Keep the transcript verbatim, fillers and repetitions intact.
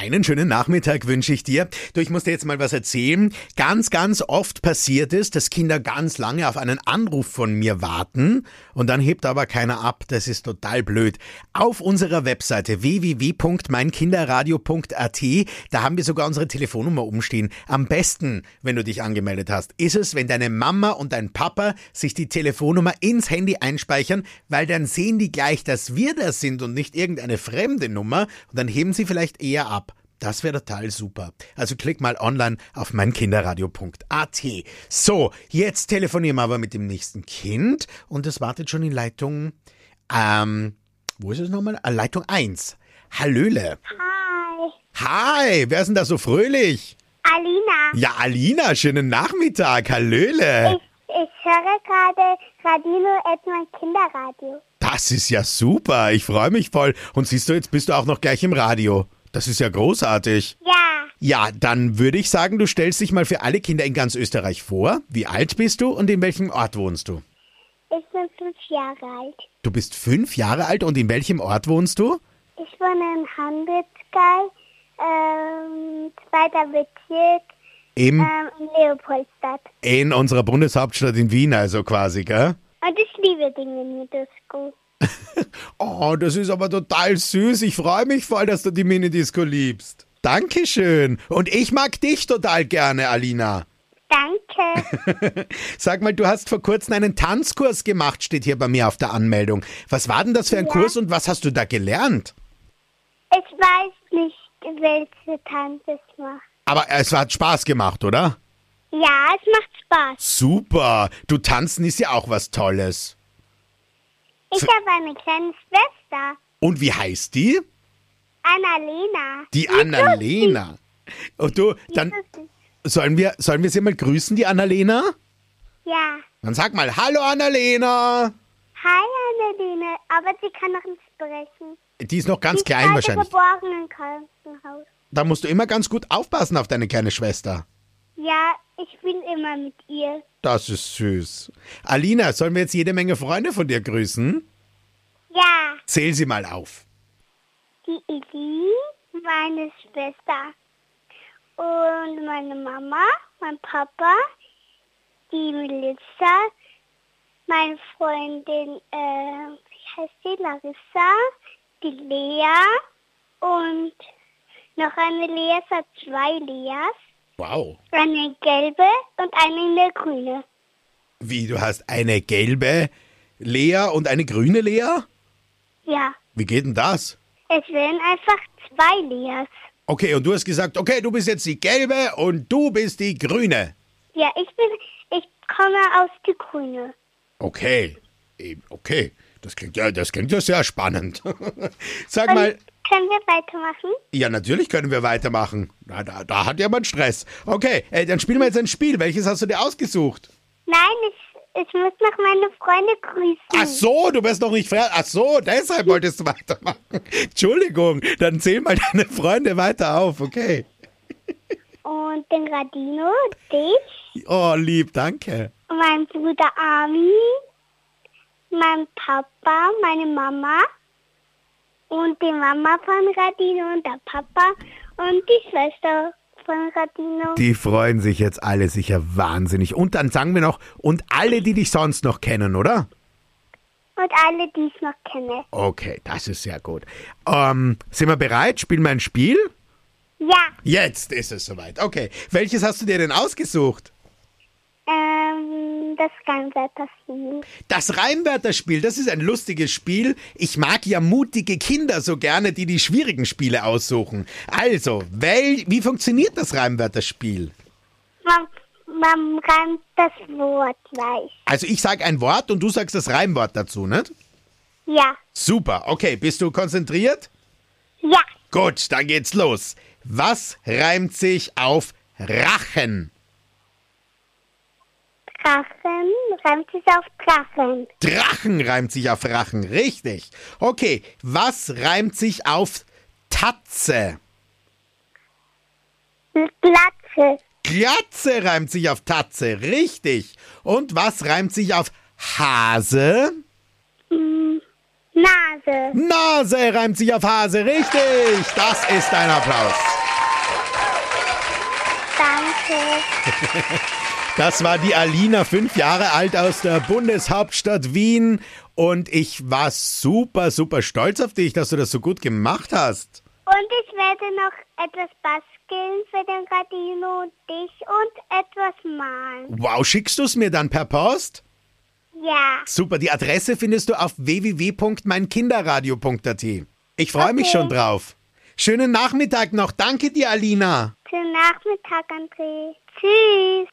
Einen schönen Nachmittag wünsche ich dir. Du, ich muss dir jetzt mal was erzählen. Ganz, ganz oft passiert es, dass Kinder ganz lange auf einen Anruf von mir warten und dann hebt aber keiner ab. Das ist total blöd. Auf unserer Webseite w w w punkt mein kinderradio punkt a t, da haben wir sogar unsere Telefonnummer umstehen. Am besten, wenn du dich angemeldet hast, ist es, wenn deine Mama und dein Papa sich die Telefonnummer ins Handy einspeichern, weil dann sehen die gleich, dass wir das sind und nicht irgendeine fremde Nummer und dann heben sie vielleicht eher ab. Das wäre total super. Also klick mal online auf mein kinderradio punkt a t. So, jetzt telefonieren wir aber mit dem nächsten Kind und es wartet schon in Leitung, ähm, wo ist es nochmal? Ah, Leitung eins. Hallöle. Hi. Hi, wer ist denn da so fröhlich? Alina. Ja, Alina, schönen Nachmittag. Hallöle. Ich, ich höre gerade Radino at mein Kinderradio. Das ist ja super. Ich freue mich voll. Und siehst du, jetzt bist du auch noch gleich im Radio. Das ist ja großartig. Ja. Ja, dann würde ich sagen, du stellst dich mal für alle Kinder in ganz Österreich vor. Wie alt bist du und in welchem Ort wohnst du? Ich bin fünf Jahre alt. Du bist fünf Jahre alt und in welchem Ort wohnst du? Ich wohne in Handelsgeil, ähm, zweiter Bezirk, Im, ähm, in Leopoldstadt. in unserer Bundeshauptstadt in Wien also quasi, gell? Und ich liebe die Mini-Disco. Oh, das ist aber total süß. Ich freue mich voll, dass du die Minidisco liebst. Dankeschön. Und ich mag dich total gerne, Alina. Danke. Sag mal, du hast vor kurzem einen Tanzkurs gemacht, steht hier bei mir auf der Anmeldung. Was war denn das für ein Ja. Kurs und was hast du da gelernt? Ich weiß nicht, welche Tanz es macht. Aber es hat Spaß gemacht, oder? Ja, es macht Spaß. Super. Du, tanzen ist ja auch was Tolles. Ich habe eine kleine Schwester, Und wie heißt die? Annalena. Die Annalena. Und du, dann sollen wir, sollen wir sie mal grüßen, die Annalena? Ja. Dann sag mal, hallo Annalena. Hi Annalena, aber sie kann noch nicht sprechen. Die ist noch ganz Sie ist klein gerade wahrscheinlich. geboren im Krankenhaus. Da musst du immer ganz gut aufpassen auf deine kleine Schwester. Ja, ich bin immer mit ihr. Das ist süß. Alina, sollen wir jetzt jede Menge Freunde von dir grüßen? Ja, Zähl sie mal auf. die Eli, meine Schwester und meine Mama, mein Papa, die Melissa, meine Freundin, äh, wie heißt die, Larissa, die Lea und noch eine Lea, es hat zwei Leas, Wow. eine gelbe und eine grüne. Wie, du hast eine gelbe Lea und eine grüne Lea? Ja, Wie geht denn das? es werden einfach zwei Leas. Okay, und du hast gesagt, okay, du bist jetzt die gelbe und du bist die grüne. Ja, ich bin, ich komme aus die Grüne. Okay, eben, okay. Das klingt ja, das klingt ja sehr spannend. Sag Und mal, können wir weitermachen? ja, natürlich können wir weitermachen. Na, da, da hat jemand Stress. Okay, äh, dann spielen wir jetzt ein Spiel. Welches hast du dir ausgesucht? Nein, ich, ich muss noch meine Freunde grüßen. Ach so, du bist noch nicht frei. Ach so, deshalb wolltest du weitermachen. Entschuldigung, dann zähl mal deine Freunde weiter auf, okay? Und den Radino, dich, Oh, lieb, danke. mein Bruder Armin, mein Papa, meine Mama und die Mama von Radino und der Papa und die Schwester von Radino. Die freuen sich jetzt alle sicher wahnsinnig. Und dann sagen wir noch, und alle, die dich sonst noch kennen, oder? Und alle, die ich noch kenne. Okay, das ist sehr gut. Ähm, sind wir bereit? Spielen wir ein Spiel? Ja, Jetzt ist es soweit. Okay, welches hast du dir denn ausgesucht? ähm, das Reimwörterspiel. Das Reimwörterspiel, das ist ein lustiges Spiel. Ich mag ja mutige Kinder so gerne, die die schwierigen Spiele aussuchen. Also, wel, wie funktioniert das Reimwörterspiel? Man, man reimt das Wort gleich. Also ich sage ein Wort und du sagst das Reimwort dazu, nicht? Ja, Super, okay, bist du konzentriert? ja, Gut, dann geht's los. Was reimt sich auf Rachen? Drachen reimt sich auf Drachen. Drachen reimt sich auf Rachen, richtig. Okay, was reimt sich auf Tatze? Glatze. Glatze reimt sich auf Tatze, richtig. Und was reimt sich auf Hase? Nase. Nase reimt sich auf Hase, richtig. Das ist ein Applaus. danke. Das war die Alina, fünf Jahre alt aus der Bundeshauptstadt Wien. Und ich war super, super stolz auf dich, dass du das so gut gemacht hast. Und ich werde noch etwas basteln für den Radino und dich und etwas malen. Wow, schickst du es mir dann per Post? Ja. Super, die Adresse findest du auf w w w punkt mein kinderradio punkt a t. Ich freue mich Okay. schon drauf. Schönen Nachmittag noch. Danke dir, Alina. Schönen Nachmittag, André. Tschüss.